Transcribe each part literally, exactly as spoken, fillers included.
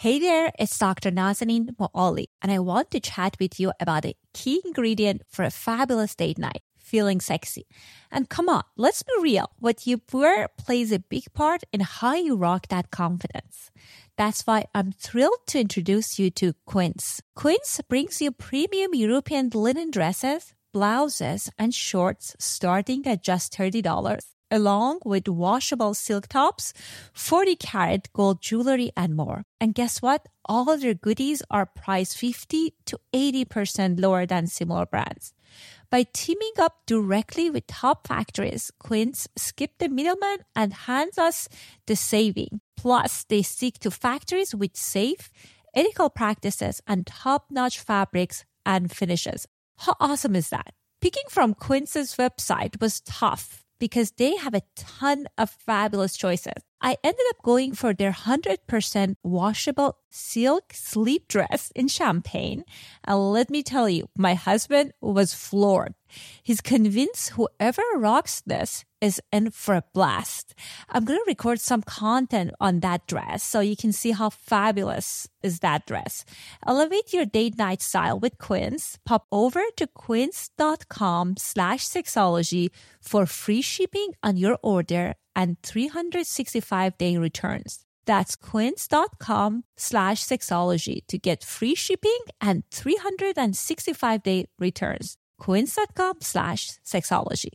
Hey there, it's Doctor Nazanin Moali, and I want to chat with you about a key ingredient for a fabulous date night, feeling sexy. And come on, let's be real. What you wear plays a big part in how you rock that confidence. That's why I'm thrilled to introduce you to Quince. Quince brings you premium European linen dresses, blouses, and shorts starting at just thirty dollars, along with washable silk tops, forty karat gold jewelry, and more. And guess what? All of their goodies are priced fifty to eighty percent lower than similar brands. By teaming up directly with top factories, Quince skipped the middleman and hands us the saving. Plus, they stick to factories with safe, ethical practices and top-notch fabrics and finishes. How awesome is that? Picking from Quince's website was tough because they have a ton of fabulous choices. I ended up going for their one hundred percent washable silk sleep dress in champagne. And let me tell you, my husband was floored. He's convinced whoever rocks this is in for a blast. I'm going to record some content on that dress so you can see how fabulous is that dress. Elevate your date night style with Quince. Pop over to quince.com slash sexology for free shipping on your order and three hundred sixty-five day returns. That's quince.com slash sexology to get free shipping and three hundred sixty-five day returns. Quince.com slash sexology.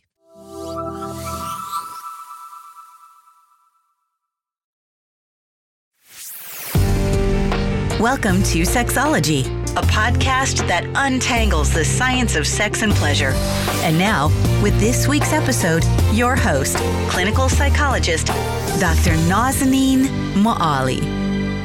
Welcome to Sexology, a podcast that untangles the science of sex and pleasure. And now, with this week's episode, your host, clinical psychologist, Doctor Nazanin Moali.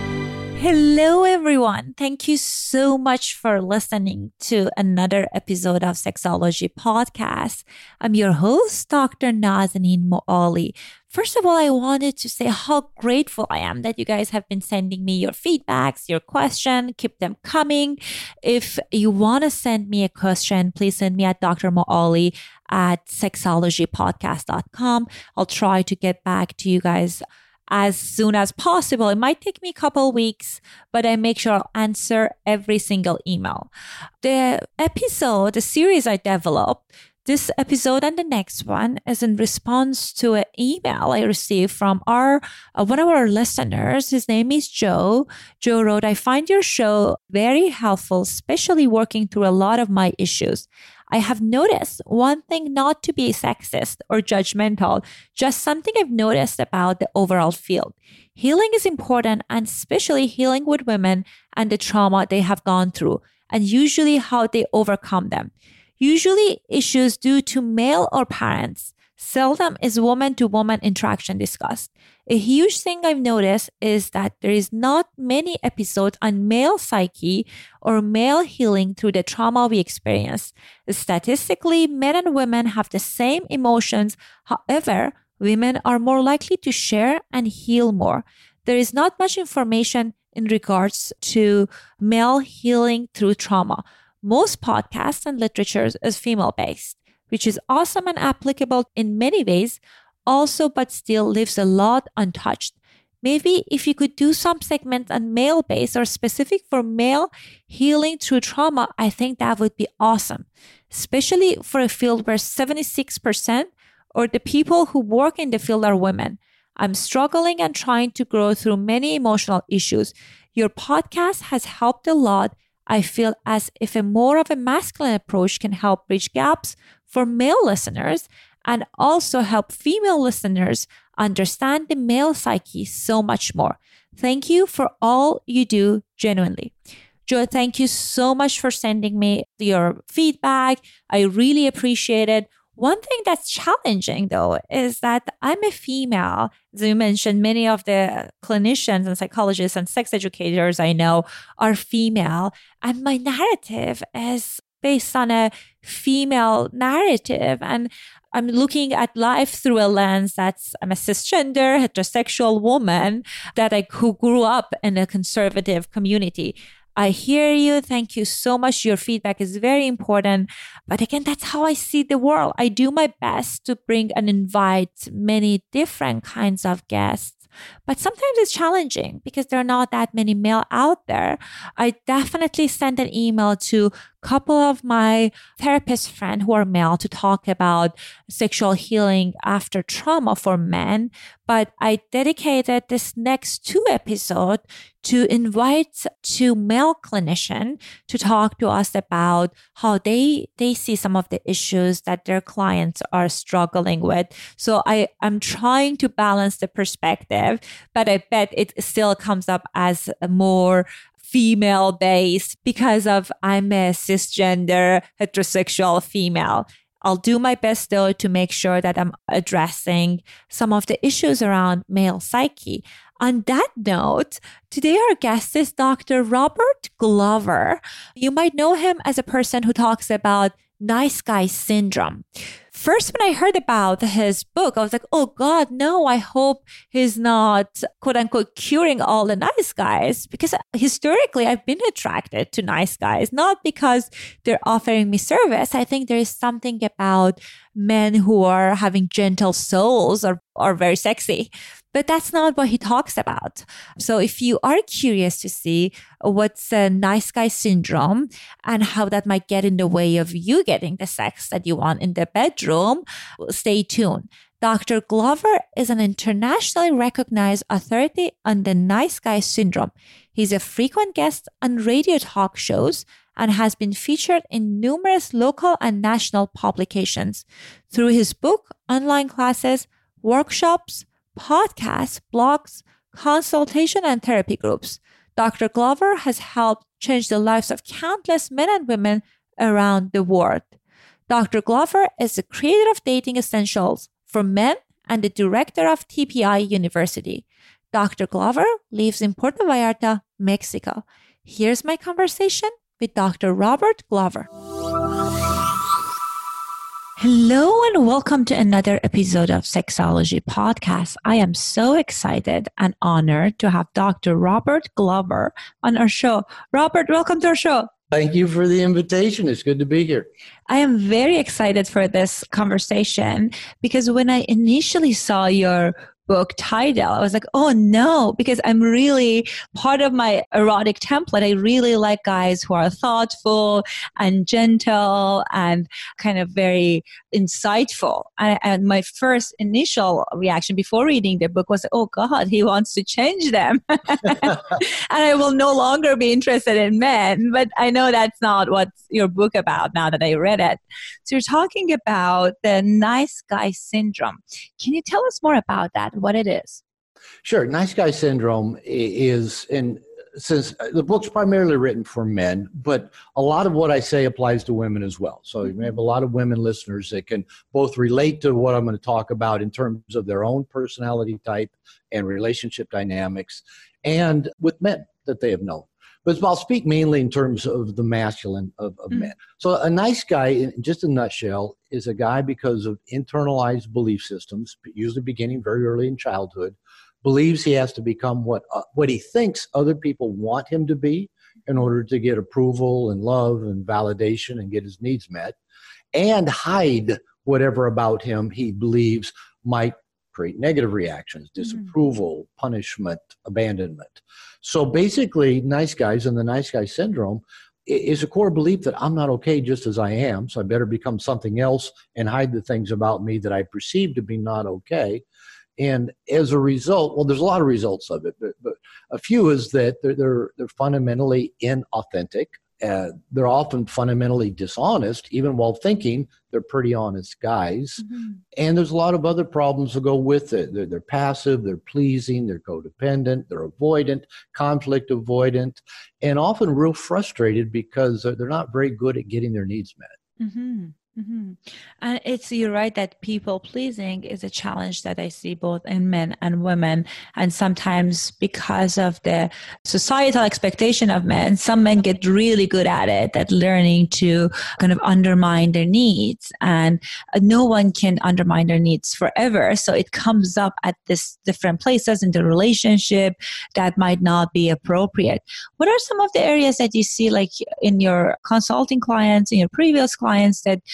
Hello, everyone. Thank you so much for listening to another episode of Sexology Podcast. I'm your host, Doctor Nazanin Moali. First of all, I wanted to say how grateful I am that you guys have been sending me your feedbacks, your question. Keep them coming. If you want to send me a question, please send me at D R Moali at sexology podcast dot com. I'll try to get back to you guys as soon as possible. It might take me a couple weeks, but I make sure I'll answer every single email. The episode, the series I developed, this episode and the next one is in response to an email I received from our uh, one of our listeners. His name is Joe. Joe wrote, I find your show very helpful, especially working through a lot of my issues. I have noticed one thing, not to be sexist or judgmental, just something I've noticed about the overall field. Healing is important, and especially healing with women and the trauma they have gone through, and usually how they overcome them. Usually issues due to male or parents. Seldom is woman-to-woman interaction discussed. A huge thing I've noticed is that there is not many episodes on male psyche or male healing through the trauma we experience. Statistically, men and women have the same emotions. However, women are more likely to share and heal more. There is not much information in regards to male healing through trauma. Most podcasts and literature is female-based, which is awesome and applicable in many ways, also, but still leaves a lot untouched. Maybe if you could do some segments on male-based or specific for male healing through trauma, I think that would be awesome, especially for a field where seventy-six percent or the people who work in the field are women. I'm struggling and trying to grow through many emotional issues. Your podcast has helped a lot. I feel as if a more of a masculine approach can help bridge gaps for male listeners and also help female listeners understand the male psyche so much more. Thank you for all you do, genuinely. Joe, thank you so much for sending me your feedback. I really appreciate it. One thing that's challenging, though, is that I'm a female. As you mentioned, many of the clinicians and psychologists and sex educators I know are female. And my narrative is based on a female narrative. And I'm looking at life through a lens that's, I'm a cisgender, heterosexual woman that I who grew up in a conservative community. I hear you. Thank you so much. Your feedback is very important. But again, that's how I see the world. I do my best to bring and invite many different kinds of guests But sometimes it's challenging because there are not that many male out there. I definitely sent an email to a couple of my therapist friends who are male to talk about sexual healing after trauma for men. But I dedicated this next two episode to invite two male clinicians to talk to us about how they, they see some of the issues that their clients are struggling with. So I, I'm trying to balance the perspective, but I bet it still comes up as a more female based because of I'm a cisgender heterosexual female. I'll do my best though to make sure that I'm addressing some of the issues around male psyche. On that note, today our guest is Doctor Robert Glover. You might know him as a person who talks about nice guy syndrome. First, when I heard about his book, I was like, oh God, no, I hope he's not, quote unquote, curing all the nice guys. Because historically, I've been attracted to nice guys, not because they're offering me service. I think there is something about men who are having gentle souls or are very sexy. But that's not what he talks about. So if you are curious to see what's a nice guy syndrome and how that might get in the way of you getting the sex that you want in the bedroom, stay tuned. Doctor Glover is an internationally recognized authority on the nice guy syndrome. He's a frequent guest on radio talk shows and has been featured in numerous local and national publications. Through his book, online classes, workshops, podcasts, blogs, consultation, and therapy groups, Doctor Glover has helped change the lives of countless men and women around the world. Doctor Glover is the creator of Dating Essentials for Men and the director of T P I University. Doctor Glover lives in Puerto Vallarta, Mexico. Here's my conversation with Doctor Robert Glover. Hello and welcome to another episode of Sexology Podcast. I am so excited and honored to have Doctor Robert Glover on our show. Robert, welcome to our show. Thank you for the invitation. It's good to be here. I am very excited for this conversation because when I initially saw your book title, I was like, oh no, because I'm really part of my erotic template. I really like guys who are thoughtful and gentle and kind of very insightful. And, and my first initial reaction before reading the book was, oh God, he wants to change them. And I will no longer be interested in men. But I know that's not what's your book about now that I read it. So you're talking about the nice guy syndrome. Can you tell us more about that? What it is? Sure. Nice guy syndrome is, and since the book's primarily written for men, but a lot of what I say applies to women as well. So you may have a lot of women listeners that can both relate to what I'm going to talk about in terms of their own personality type and relationship dynamics, and with men that they have known. But I'll speak mainly in terms of the masculine of, of mm. men. So a nice guy, in just a nutshell, is a guy because of internalized belief systems, usually beginning very early in childhood, believes he has to become what uh, what he thinks other people want him to be in order to get approval and love and validation and get his needs met, and hide whatever about him he believes might create negative reactions, disapproval, mm-hmm. punishment, abandonment. So basically, nice guys and the nice guy syndrome is a core belief that I'm not okay just as I am, so I better become something else and hide the things about me that I perceive to be not okay. And as a result, well, there's a lot of results of it, but, but a few is that they're, they're, they're fundamentally inauthentic. Uh, they're often fundamentally dishonest, even while thinking they're pretty honest guys. Mm-hmm. And there's a lot of other problems that go with it. They're, they're passive, they're pleasing, they're codependent, they're avoidant, conflict avoidant, and often real frustrated because they're, they're not very good at getting their needs met. Mm-hmm. Mm-hmm. And it's, you're right that people pleasing is a challenge that I see both in men and women. And sometimes because of the societal expectation of men, some men get really good at it, at learning to kind of undermine their needs. And no one can undermine their needs forever. So it comes up at this different places in the relationship that might not be appropriate. What are some of the areas that you see, like in your consulting clients, in your previous clients, that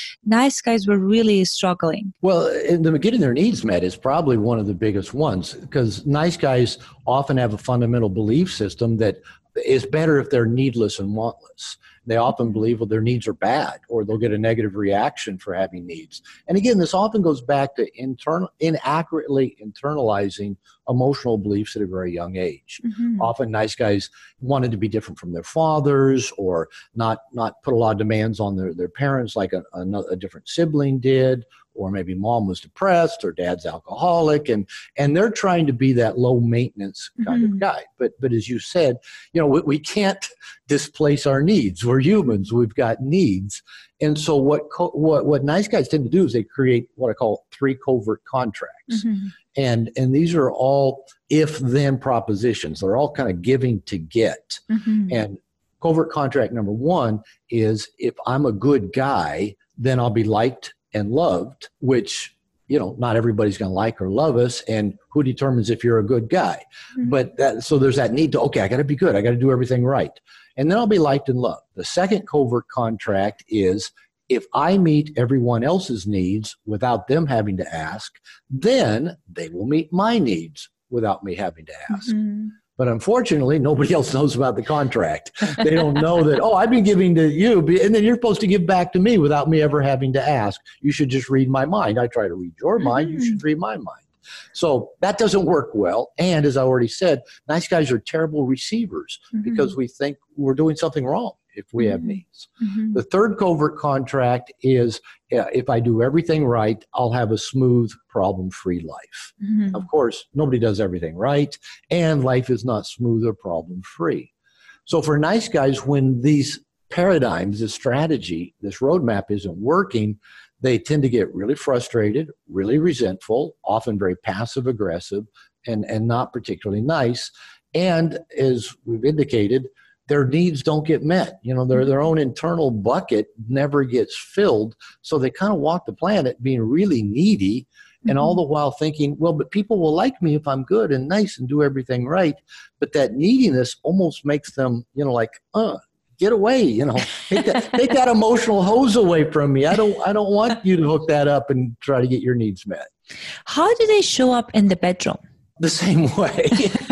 nice guys were really struggling. Well, in the getting their needs met is probably one of the biggest ones, because nice guys often have a fundamental belief system that it's better if they're needless and wantless. They often believe, well, their needs are bad, or they'll get a negative reaction for having needs. And again, this often goes back to internal, inaccurately internalizing emotional beliefs at a very young age. Mm-hmm. Often nice guys wanted to be different from their fathers, or not, not put a lot of demands on their, their parents like a, a, a different sibling did, or maybe mom was depressed or dad's alcoholic, and and they're trying to be that low maintenance kind mm-hmm. of guy. But but as you said, you know, we, we can't displace our needs. We're humans. We've got needs. And so what co- what what nice guys tend to do is they create what I call three covert contracts. Mm-hmm. And and these are all if-then propositions. They're all kind of giving to get. Mm-hmm. And covert contract number one is, if I'm a good guy, then I'll be liked and loved, which, you know, not everybody's going to like or love us. And who determines if you're a good guy? Mm-hmm. But that, so there's that need to, okay, I got to be good. I got to do everything right. And then I'll be liked and loved. The second covert contract is, if I meet everyone else's needs without them having to ask, then they will meet my needs without me having to ask. Mm-hmm. But unfortunately, nobody else knows about the contract. They don't know that, oh, I've been giving to you, and then you're supposed to give back to me without me ever having to ask. You should just read my mind. I try to read your mind. You should read my mind. So that doesn't work well. And as I already said, nice guys are terrible receivers mm-hmm. because we think we're doing something wrong if we mm-hmm. have needs. Mm-hmm. The third covert contract is, uh, if I do everything right, I'll have a smooth, problem-free life. Mm-hmm. Of course, nobody does everything right, and life is not smooth or problem-free. So for nice guys, when these paradigms, this strategy, this roadmap isn't working, they tend to get really frustrated, really resentful, often very passive-aggressive, and, and not particularly nice. And as we've indicated, their needs don't get met. You know, their, their own internal bucket never gets filled. So they kind of walk the planet being really needy, and mm-hmm. all the while thinking, well, but people will like me if I'm good and nice and do everything right. But that neediness almost makes them, you know, like, uh, get away, you know, take that, take that emotional hose away from me. I don't, I don't want you to hook that up and try to get your needs met. How do they show up in the bedroom? The same way.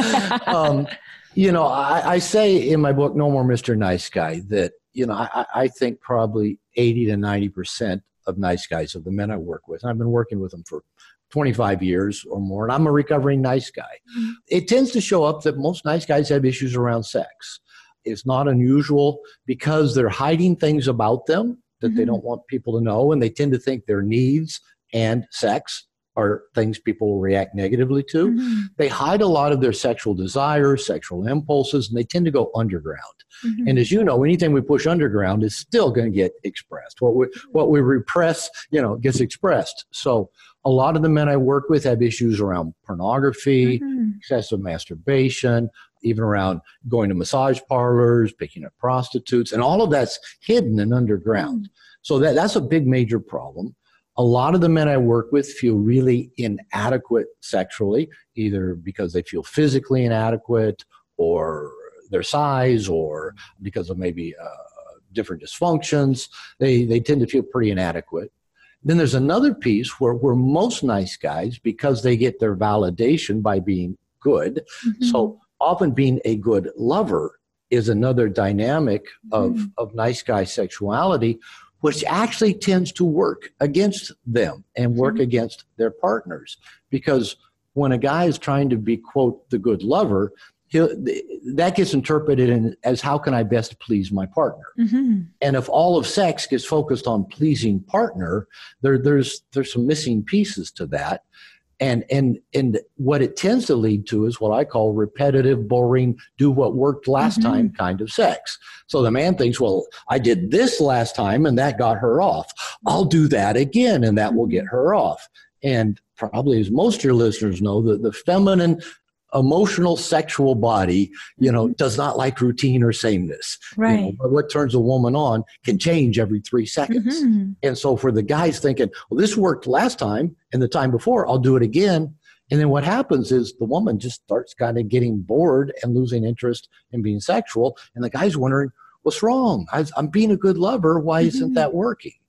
um, You know, I, I say in my book, No More Mister Nice Guy, that, you know, I, I think probably eighty to ninety percent of nice guys, of the men I work with, and I've been working with them for twenty-five years or more, and I'm a recovering nice guy. Mm-hmm. It tends to show up that most nice guys have issues around sex. It's not unusual because they're hiding things about them that mm-hmm. they don't want people to know, and they tend to think their needs and sex are things people will react negatively to. Mm-hmm. They hide a lot of their sexual desires, sexual impulses, and they tend to go underground. Mm-hmm. And as you know, anything we push underground is still going to get expressed. What we what we repress, you know, gets expressed. So a lot of the men I work with have issues around pornography, mm-hmm. excessive masturbation, even around going to massage parlors, picking up prostitutes, and all of that's hidden and underground. Mm-hmm. So that that's a big major problem. A lot of the men I work with feel really inadequate sexually, either because they feel physically inadequate, or their size, or because of maybe uh, different dysfunctions. They they tend to feel pretty inadequate. Then there's another piece where, where most nice guys, because they get their validation by being good, mm-hmm. so often being a good lover is another dynamic of, mm-hmm. of nice guy sexuality, which actually tends to work against them and work mm-hmm. against their partners. Because when a guy is trying to be, quote, the good lover, he'll, that gets interpreted in, as how can I best please my partner? Mm-hmm. And if all of sex gets focused on pleasing partner, there, there's there's some missing pieces to that. And and and what it tends to lead to is what I call repetitive, boring, do what worked last mm-hmm. time kind of sex. So the man thinks, well, I did this last time and that got her off. I'll do that again and that will get her off. And probably, as most of your listeners know, the, the feminine emotional sexual body, you know, does not like routine or sameness. Right. You know, but what turns a woman on can change every three seconds. Mm-hmm. And so for the guys thinking, well, this worked last time and the time before, I'll do it again. And then what happens is the woman just starts kind of getting bored and losing interest in being sexual. And the guy's wondering, what's wrong? I, I'm being a good lover. Why mm-hmm. isn't that working?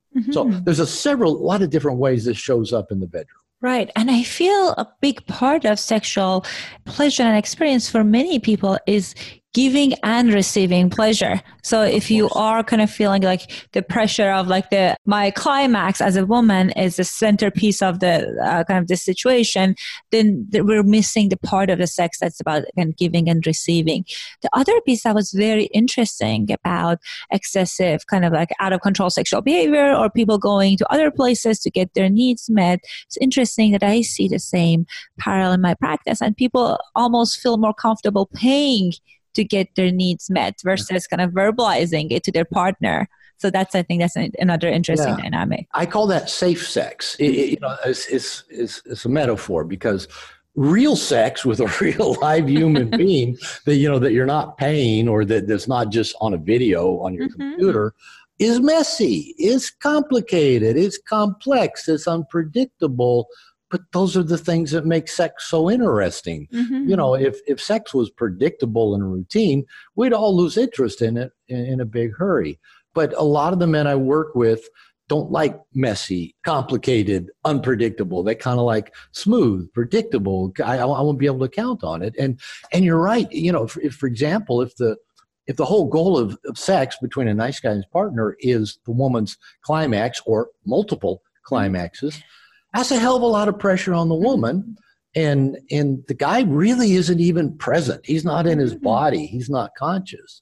Mm-hmm. So there's a several, a lot of different ways this shows up in the bedroom. Right. And I feel a big part of sexual pleasure and experience for many people is giving and receiving pleasure. So if you are kind of feeling like the pressure of like the, my climax as a woman is the centerpiece of the uh, kind of this situation, then th- we're missing the part of the sex that's about again, giving and receiving. The other piece that was very interesting about excessive kind of like out of control sexual behavior or people going to other places to get their needs met. It's interesting that I see the same parallel in my practice, and people almost feel more comfortable paying to get their needs met versus kind of verbalizing it to their partner. So that's, I think that's an, another interesting yeah. dynamic. I call that safe sex. It, it, you know, it's, it's, it's, it's a metaphor, because real sex with a real live human being that, you know, that you're not paying, or that that's not just on a video on your mm-hmm. computer, is messy, is complicated, it's complex, it's unpredictable. But those are the things that make sex so interesting. Mm-hmm. You know, if, if sex was predictable and routine, we'd all lose interest in it in, in a big hurry. But a lot of the men I work with don't like messy, complicated, unpredictable. They kind of like smooth, predictable. I, I won't be able to count on it. And and you're right. You know, if, if for example, if the if the whole goal of, of sex between a nice guy and his partner is the woman's climax or multiple climaxes, that's a hell of a lot of pressure on the woman. And and the guy really isn't even present. He's not in his body. He's not conscious.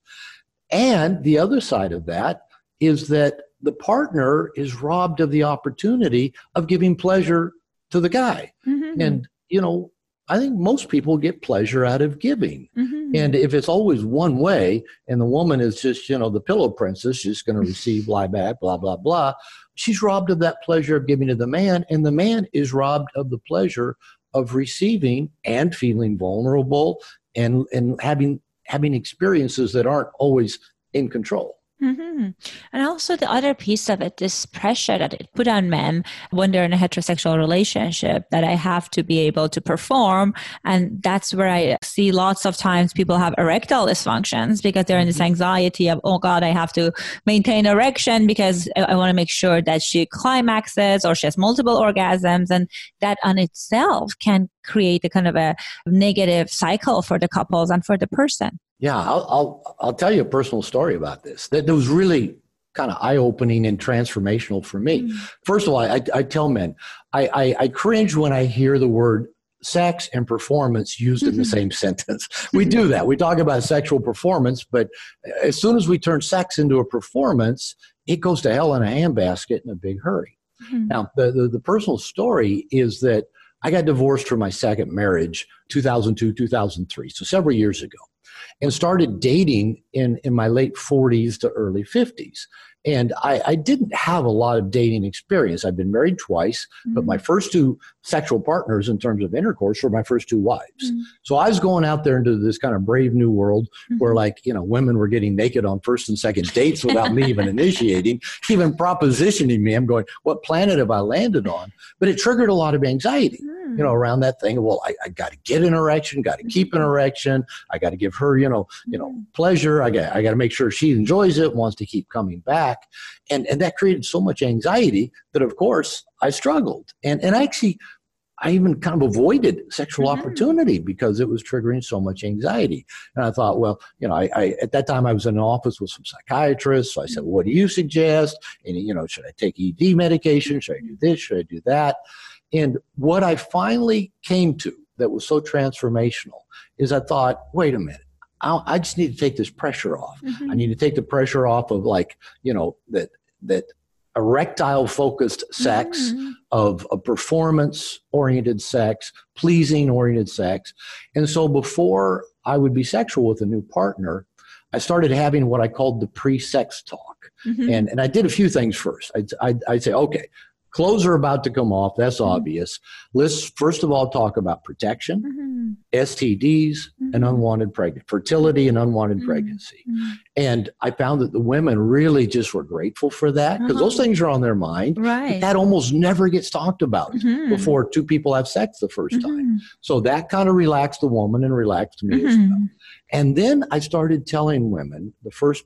And the other side of that is that the partner is robbed of the opportunity of giving pleasure to the guy. Mm-hmm. And, you know, I think most people get pleasure out of giving. Mm-hmm. And if it's always one way and the woman is just, you know, the pillow princess, just going to receive, lie back, blah, blah, blah, she's robbed of that pleasure of giving to the man. And the man is robbed of the pleasure of receiving and feeling vulnerable and, and having, having experiences that aren't always in control. Mm-hmm. And also the other piece of it, this pressure that it put on men when they're in a heterosexual relationship, that I have to be able to perform. And that's where I see lots of times people have erectile dysfunctions because they're in this anxiety of, oh God, I have to maintain erection because I, I want to make sure that she climaxes or she has multiple orgasms. And that on itself can create a kind of a negative cycle for the couples and for the person. Yeah, I'll, I'll I'll tell you a personal story about this that, that was really kind of eye-opening and transformational for me. Mm-hmm. First of all, I, I tell men, I, I, I cringe when I hear the word sex and performance used mm-hmm. in the same sentence. We do that. We talk about sexual performance, but as soon as we turn sex into a performance, it goes to hell in a handbasket in a big hurry. Mm-hmm. Now, the, the, the personal story is that I got divorced from my second marriage, two thousand two, two thousand three, so several years ago. And started dating in, in my late forties to early fifties. And I, I didn't have a lot of dating experience. I've been married twice, mm-hmm. but my first two sexual partners in terms of intercourse were my first two wives. Mm-hmm. So I was going out there into this kind of brave new world mm-hmm. where, like, you know, women were getting naked on first and second dates without me even initiating, even propositioning me. I'm going, what planet have I landed on? But it triggered a lot of anxiety. You know, around that thing. Well, I, I got to get an erection, got to keep an erection. I got to give her, you know, you know, pleasure. I got, I got to make sure she enjoys it, wants to keep coming back, and and that created so much anxiety that, of course, I struggled. And and actually, I even kind of avoided sexual mm-hmm. opportunity because it was triggering so much anxiety. And I thought, well, you know, I, I at that time I was in an office with some psychiatrists. So I said, well, what do you suggest? And you know, should I take E D medication? Should I do this? Should I do that? And what I finally came to that was so transformational is I thought, wait a minute, I, I just need to take this pressure off. Mm-hmm. I need to take the pressure off of, like, you know, that that erectile focused sex, mm-hmm. of a performance oriented sex, pleasing oriented sex. And so before I would be sexual with a new partner, I started having what I called the pre-sex talk. Mm-hmm. And and I did a few things first. I'd, I'd, I'd say, okay, clothes are about to come off. That's mm-hmm. obvious. Let's first of all talk about protection, mm-hmm. S T Ds, mm-hmm. and unwanted pregnancy, fertility and unwanted mm-hmm. pregnancy. Mm-hmm. And I found that the women really just were grateful for that because uh-huh. those things are on their mind. Right. But that almost never gets talked about mm-hmm. before two people have sex the first mm-hmm. time. So that kind of relaxed the woman and relaxed me mm-hmm. as well. And then I started telling women the first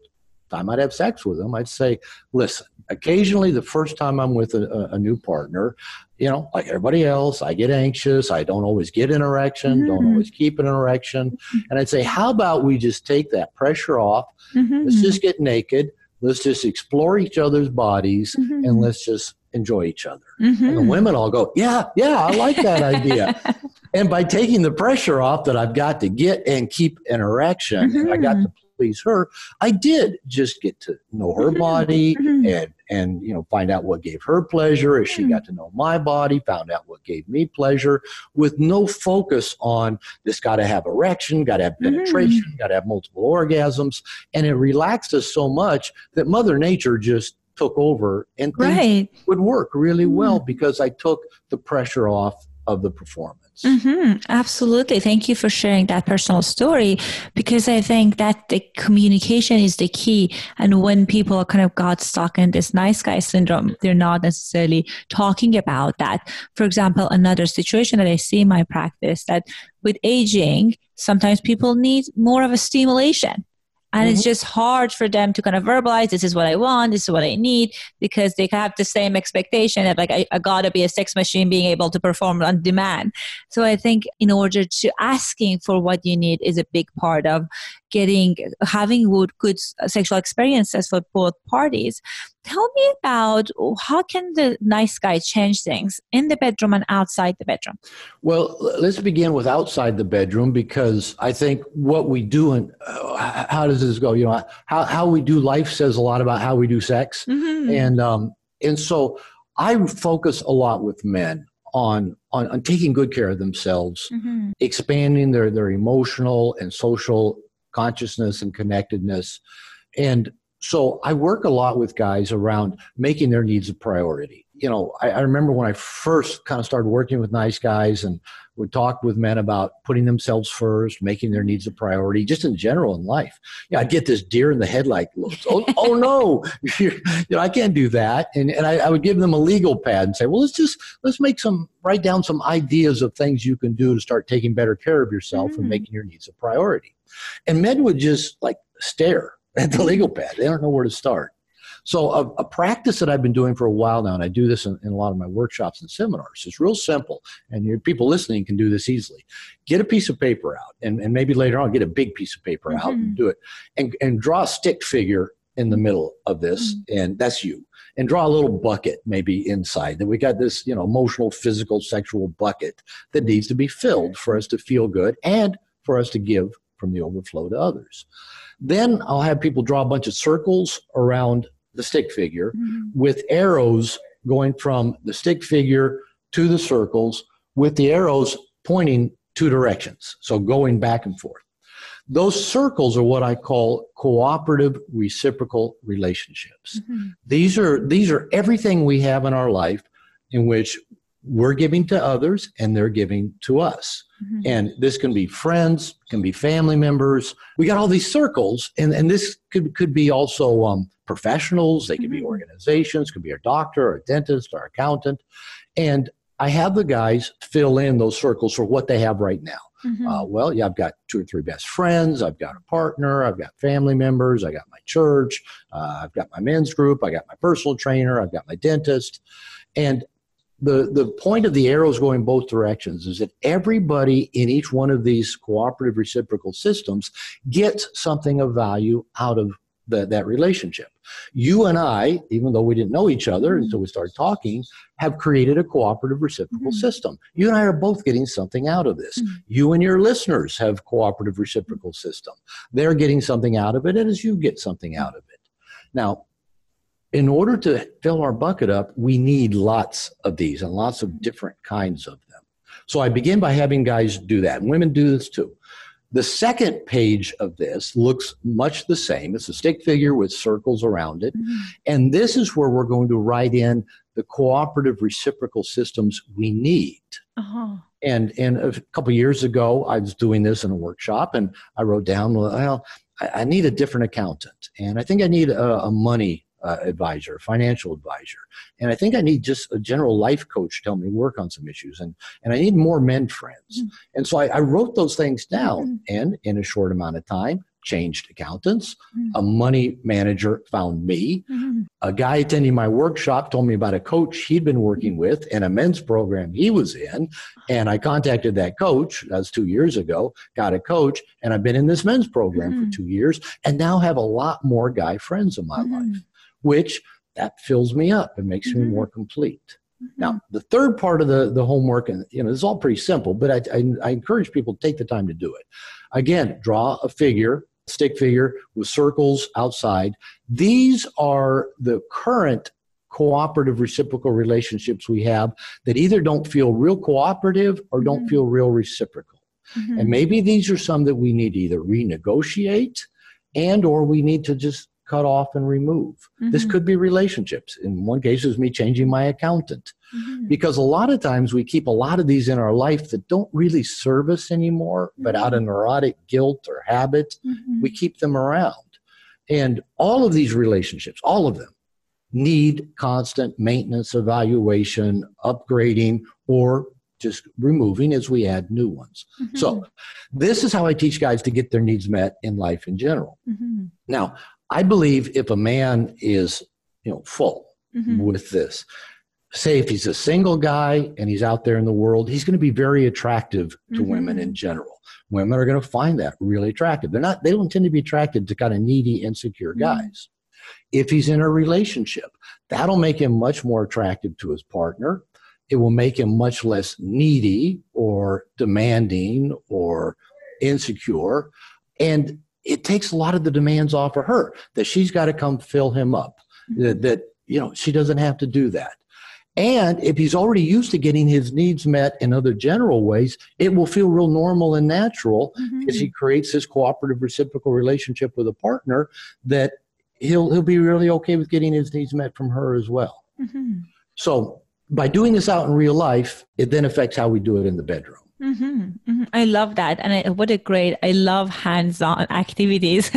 time I'd have sex with them, I'd say, listen, occasionally the first time I'm with a, a new partner, you know, like everybody else, I get anxious. I don't always get an erection, mm-hmm. don't always keep an erection. And I'd say, how about we just take that pressure off? Mm-hmm. Let's just get naked. Let's just explore each other's bodies mm-hmm. and let's just enjoy each other. Mm-hmm. And the women all go, yeah, yeah, I like that idea. And by taking the pressure off that I've got to get and keep an erection, mm-hmm. and I got to please her, I did just get to know her body mm-hmm. and, and, you know, find out what gave her pleasure as she got to know my body, found out what gave me pleasure with no focus on this got to have erection, got to have penetration, mm-hmm. got to have multiple orgasms. And it relaxed us so much that Mother Nature just took over and things right. would work really well because I took the pressure off of the performance. Mm-hmm. Absolutely. Thank you for sharing that personal story, because I think that the communication is the key. And when people kind of got stuck in this nice guy syndrome, they're not necessarily talking about that. For example, another situation that I see in my practice, that with aging, sometimes people need more of a stimulation. And mm-hmm. it's just hard for them to kind of verbalize, this is what I want, this is what I need, because they have the same expectation of like, I, I gotta be a sex machine being able to perform on demand. So I think in order to asking for what you need is a big part of getting, having good, good sexual experiences for both parties. Tell me about how can the nice guy change things in the bedroom and outside the bedroom? Well, let's begin with outside the bedroom, because I think what we do and uh, how does this go? You know, how, how we do life says a lot about how we do sex. Mm-hmm. And, um, and so I focus a lot with men on, on, on taking good care of themselves, mm-hmm. expanding their, their emotional and social consciousness and connectedness. And so I work a lot with guys around making their needs a priority. You know, I, I remember when I first kind of started working with nice guys and would talk with men about putting themselves first, making their needs a priority, just in general in life. Yeah, I'd get this deer in the headlight look. Oh, oh no, you know, I can't do that. And and I, I would give them a legal pad and say, well, let's just, let's make some, write down some ideas of things you can do to start taking better care of yourself mm-hmm. and making your needs a priority. And men would just like stare at the legal pad. They don't know where to start. So a, a practice that I've been doing for a while now, and I do this in, in a lot of my workshops and seminars, is real simple. And your people listening can do this easily. Get a piece of paper out, and, and maybe later on get a big piece of paper mm-hmm. out and do it. And, and draw a stick figure in the middle of this, mm-hmm. and that's you. And draw a little bucket maybe inside. That we got this, you know, emotional, physical, sexual bucket that needs to be filled for us to feel good and for us to give from the overflow to others. Then I'll have people draw a bunch of circles around the stick figure mm-hmm. with arrows going from the stick figure to the circles, with the arrows pointing two directions, so going back and forth. Those circles are what I call cooperative reciprocal relationships. Mm-hmm. These are these are everything we have in our life in which we're giving to others and they're giving to us. Mm-hmm. And this can be friends, can be family members. We got all these circles, and, and this could, could be also um, professionals. They could mm-hmm. be organizations, could be a doctor or a dentist or accountant. And I have the guys fill in those circles for what they have right now. Mm-hmm. Uh, well, yeah, I've got two or three best friends. I've got a partner. I've got family members. I got my church. Uh, I've got my men's group. I got my personal trainer. I've got my dentist. And The the point of the arrows going both directions is that everybody in each one of these cooperative reciprocal systems gets something of value out of the, that relationship. You and I, even though we didn't know each other until we started talking, have created a cooperative reciprocal mm-hmm. system. You and I are both getting something out of this. Mm-hmm. You and your listeners have cooperative reciprocal system. They're getting something out of it, and as you get something out of it. Now, in order to fill our bucket up, we need lots of these and lots of different kinds of them. So I begin by having guys do that. And women do this too. The second page of this looks much the same. It's a stick figure with circles around it. Mm-hmm. And this is where we're going to write in the cooperative reciprocal systems we need. Uh-huh. And, and a couple of years ago, I was doing this in a workshop, and I wrote down, well, I, I need a different accountant. And I think I need a, a money Uh, advisor, financial advisor. And I think I need just a general life coach to help me work on some issues. And, and I need more men friends. Mm-hmm. And so I, I wrote those things down. Mm-hmm. And in a short amount of time, changed accountants. Mm-hmm. A money manager found me. Mm-hmm. A guy attending my workshop told me about a coach he'd been working with and a men's program he was in. And I contacted that coach. That was two years ago, got a coach, and I've been in this men's program Mm-hmm. for two years and now have a lot more guy friends in my Mm-hmm. life, which that fills me up and makes Mm-hmm. me more complete. Mm-hmm. Now, the third part of the, the homework, and you know, it's all pretty simple, but I, I, I encourage people to take the time to do it. Again, draw a figure, stick figure with circles outside. These are the current cooperative reciprocal relationships we have that either don't feel real cooperative or don't Mhm. feel real reciprocal. Mhm. And maybe these are some that we need to either renegotiate and or we need to just cut off and remove. This Mhm. could be relationships. In one case, it was me changing my accountant. Mhm. Because a lot of times we keep a lot of these in our life that don't really serve us anymore, but out of neurotic guilt or habit, Mhm. we keep them around. And all of these relationships, all of them, need constant maintenance, evaluation, upgrading, or just removing as we add new ones. Mhm. So this is how I teach guys to get their needs met in life in general. Mhm. Now, I believe if a man is, you know, full Mhm. with this, say if he's a single guy and he's out there in the world, he's going to be very attractive to Mhm. women in general. Women are going to find that really attractive. They're not, they don't tend to be attracted to kind of needy, insecure guys. If he's in a relationship, that'll make him much more attractive to his partner. It will make him much less needy or demanding or insecure. And it takes a lot of the demands off of her that she's got to come fill him up, that, that, you know, she doesn't have to do that. And if he's already used to getting his needs met in other general ways, it will feel real normal and natural Mhm. as he creates this cooperative reciprocal relationship with a partner that he'll he'll be really okay with getting his needs met from her as well. Mhm. So by doing this out in real life, it then affects how we do it in the bedroom. Mm-hmm, mm-hmm. I love that. And I, what a great, I love hands-on activities.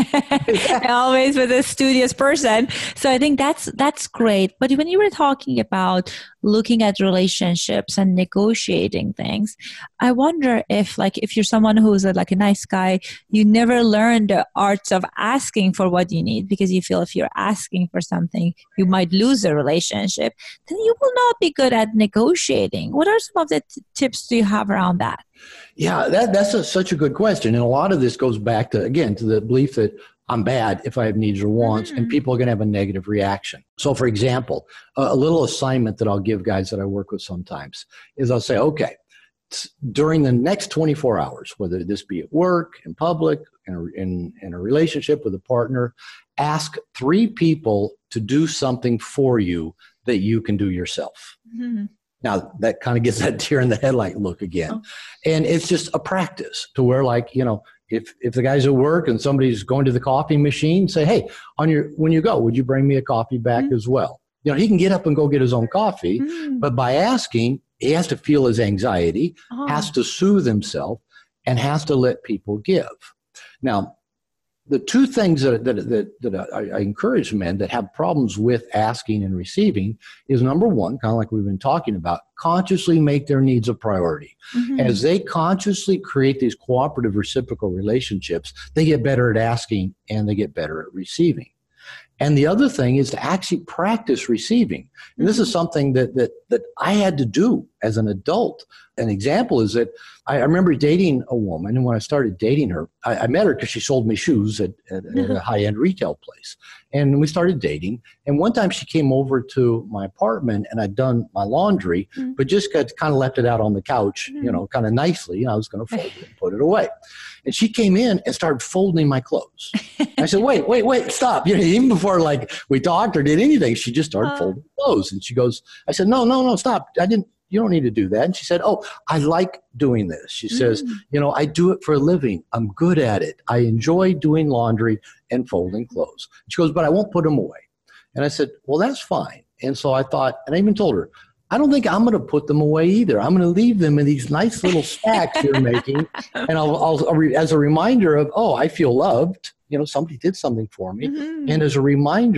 Always with a studious person. So I think that's, that's great. But when you were talking about looking at relationships and negotiating things, I wonder if like, if you're someone who's a, like a nice guy, you never learn the arts of asking for what you need because you feel if you're asking for something, you might lose a relationship, then you will not be good at negotiating. What are some of the t- tips do you have around that? Yeah, that, that's a, such a good question. And a lot of this goes back to, again, to the belief that I'm bad if I have needs or wants, Mm-hmm. and people are going to have a negative reaction. So, for example, a, a little assignment that I'll give guys that I work with sometimes is I'll say, okay, t- during the next twenty-four hours, whether this be at work, in public, in a, in, in a relationship with a partner, ask three people to do something for you that you can do yourself. Mm-hmm. Now, that kind of gets that deer in the headlight look again. Oh. And it's just a practice to where, like, you know, if, if the guy's at work and somebody's going to the coffee machine, say, hey, on your when you go, would you bring me a coffee back Mm-hmm. as well? You know, he can get up and go get his own coffee, Mm-hmm. but by asking, he has to feel his anxiety, Oh. has to soothe himself, and has to let people give. Now, the two things that, that, that, that I, I encourage men that have problems with asking and receiving is, number one, kind of like we've been talking about, consciously make their needs a priority. Mm-hmm. As they consciously create these cooperative reciprocal relationships, they get better at asking and they get better at receiving. And the other thing is to actually practice receiving. And this is something that that that I had to do as an adult. An example is that I, I remember dating a woman, and when I started dating her, I, I met her because she sold me shoes at, at, at a high-end retail place. And we started dating. And one time she came over to my apartment, and I'd done my laundry, Mm. but just got, kind of left it out on the couch, Mm. you know, kind of nicely. And I was going to fold it and put it away. And she came in and started folding my clothes. I said, wait, wait, wait, stop. You know, even before like we talked or did anything, she just started Uh. folding clothes. And she goes, I said, no, no, no, stop. I didn't, you don't need to do that. And she said, oh, I like doing this. She says, Mm. you know, I do it for a living. I'm good at it. I enjoy doing laundry and folding clothes. She goes, but I won't put them away. And I said, well, that's fine. And so I thought, and I even told her, I don't think I'm going to put them away either. I'm going to leave them in these nice little stacks you're making. And I'll, I'll, I'll re, as a reminder of, oh, I feel loved. You know, somebody did something for me. Mm-hmm. And as a reminder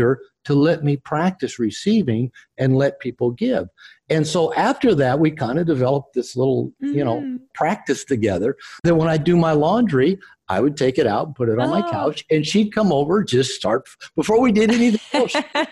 to let me practice receiving and let people give. And so after that, we kind of developed this little, you know, Mm. practice together. Then when I do my laundry, I would take it out and put it on Oh. my couch, and she'd come over, just start before we did anything else.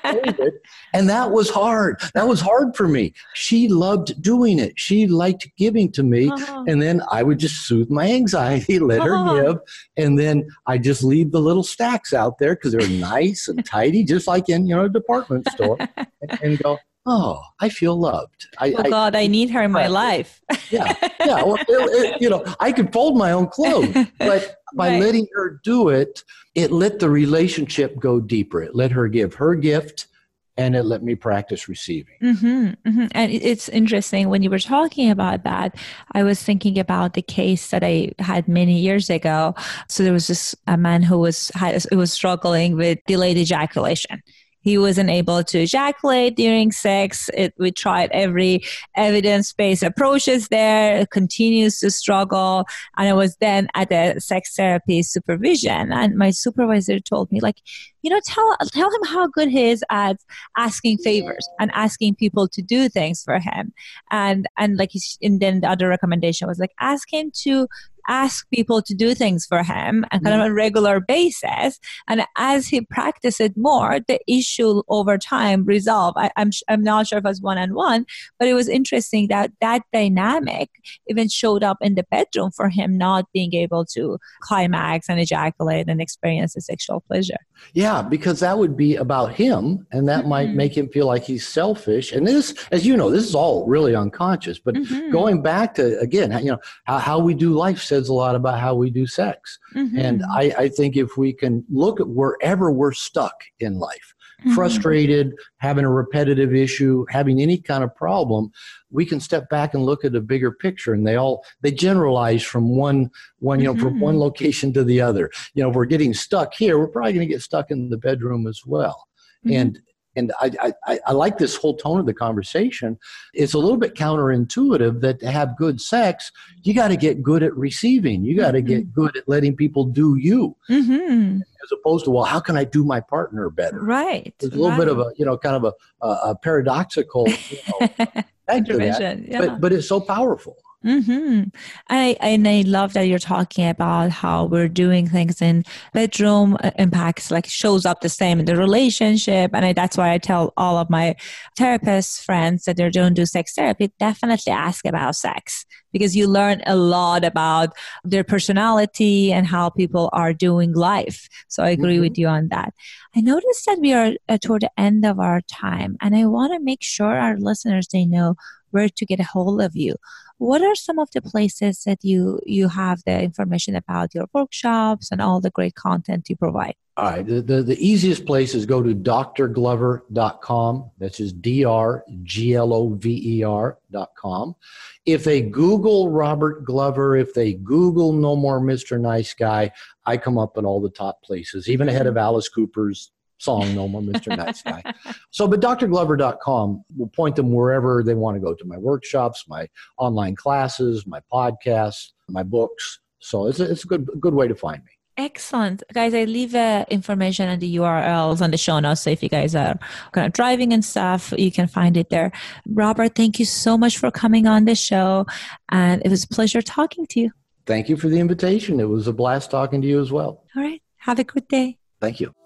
And that was hard. That was hard for me. She loved doing it. She liked giving to me. Oh. And then I would just soothe my anxiety, let her Oh. give. And then I just leave the little stacks out there because they're nice and tidy, just like in, you know, a department store, and, and go, oh, I feel loved. I, Oh God, I, I need her in my Right. life. yeah, yeah. Well, it, it, you know, I could fold my own clothes, but by Right. letting her do it, it let the relationship go deeper. It let her give her gift, and it let me practice receiving. Mm-hmm, mm-hmm. And it- it's interesting when you were talking about that. I was thinking about the case that I had many years ago. So there was this a man who was had, who was struggling with delayed ejaculation. He wasn't able to ejaculate during sex. It, we tried every evidence-based approaches there. It continues to struggle. And I was then at a sex therapy supervision, and my supervisor told me, like, you know, tell tell him how good he is at asking favors and asking people to do things for him. And and like, he's, and then the other recommendation was like, ask him to ask people to do things for him and kind of a regular basis. And as he practiced it more, the issue over time resolved. I, I'm I'm not sure if it was one-on-one, but it was interesting that that dynamic even showed up in the bedroom for him not being able to climax and ejaculate and experience the sexual pleasure. Yeah, because that would be about him, and that Mm-hmm. might make him feel like he's selfish. And this, as you know, this is all really unconscious. But Mm-hmm. going back to, again, you know, how, how we do life says a lot about how we do sex. Mm-hmm. And I, I think if we can look at wherever we're stuck in life, Mm-hmm. frustrated, having a repetitive issue, having any kind of problem, we can step back and look at a bigger picture. And they all, they generalize from one, one, you know, from Mm-hmm. one location to the other. You know, if we're getting stuck here, we're probably going to get stuck in the bedroom as well. Mm-hmm. And And I, I, I like this whole tone of the conversation. It's a little bit counterintuitive that to have good sex, you got to get good at receiving. You got to Mm-hmm. get good at letting people do you, Mm-hmm. as opposed to, well, how can I do my partner better? Right. There's a little right. bit of a, you know, kind of a, a, a paradoxical, you know, tag to that, Intervention, yeah. but, but it's so powerful. Mm-hmm. I, and I love that you're talking about how we're doing things in bedroom uh, impacts, like shows up the same in the relationship. And I, that's why I tell all of my therapist friends that they don't do sex therapy, definitely ask about sex, because you learn a lot about their personality and how people are doing life. So I agree Mhm. with you on that. I noticed that we are uh, toward the end of our time, and I want to make sure our listeners, they know where to get a hold of you. What are some of the places that you you have the information about your workshops and all the great content you provide? All right. The, the, the easiest place is go to d r glover dot com. That's just D R G L O V E R dot com. If they Google Robert Glover, if they Google No More Mister Nice Guy, I come up in all the top places, even ahead of Alice Cooper's song, No More Mister Nice Guy. So, but D R glover dot com will point them wherever they want to go to my workshops, my online classes, my podcasts, my books. So it's a, it's a good, good way to find me. Excellent. Guys, I leave uh, information and the U R Ls on the show notes. So if you guys are kind of driving and stuff, you can find it there. Robert, thank you so much for coming on the show. And it was a pleasure talking to you. Thank you for the invitation. It was a blast talking to you as well. All right. Have a good day. Thank you.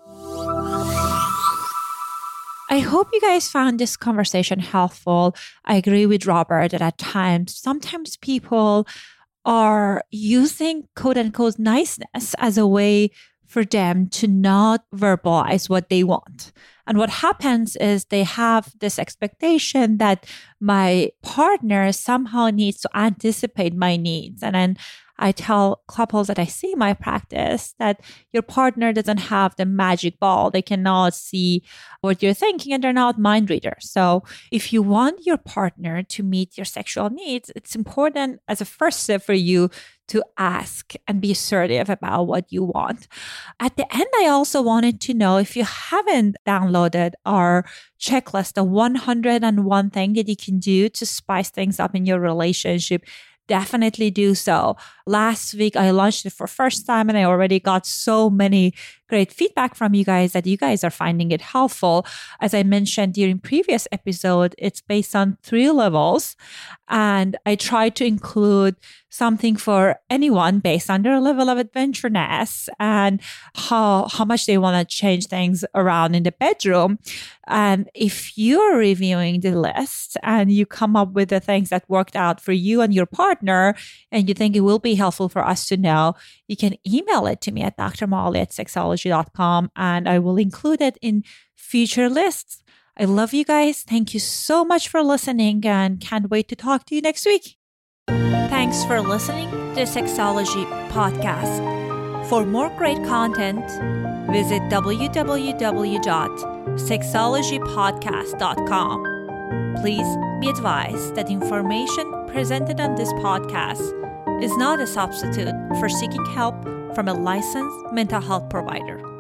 I hope you guys found this conversation helpful. I agree with Robert that at times, sometimes people are using quote unquote niceness as a way for them to not verbalize what they want. And what happens is they have this expectation that my partner somehow needs to anticipate my needs. And then I tell couples that I see in my practice that your partner doesn't have the magic ball. They cannot see what you're thinking, and they're not mind readers. So if you want your partner to meet your sexual needs, it's important as a first step for you to ask and be assertive about what you want. At the end, I also wanted to know if you haven't downloaded our checklist, the one hundred and one thing that you can do to spice things up in your relationship. definitely do so. Last week, I launched it for first time and I already got so many great feedback from you guys that you guys are finding it helpful. As I mentioned during previous episode, it's based on three levels. And I try to include something for anyone based on their level of adventureness and how, how much they want to change things around in the bedroom. And if you're reviewing the list and you come up with the things that worked out for you and your partner, and you think it will be helpful for us to know, you can email it to me at d r moali at sexology dot com and I will include it in future lists. I love you guys. Thank you so much for listening and can't wait to talk to you next week. Thanks for listening to Sexology Podcast. For more great content, visit w w w dot sexology podcast dot com. Please be advised that information presented on this podcast is not a substitute for seeking help from a licensed mental health provider.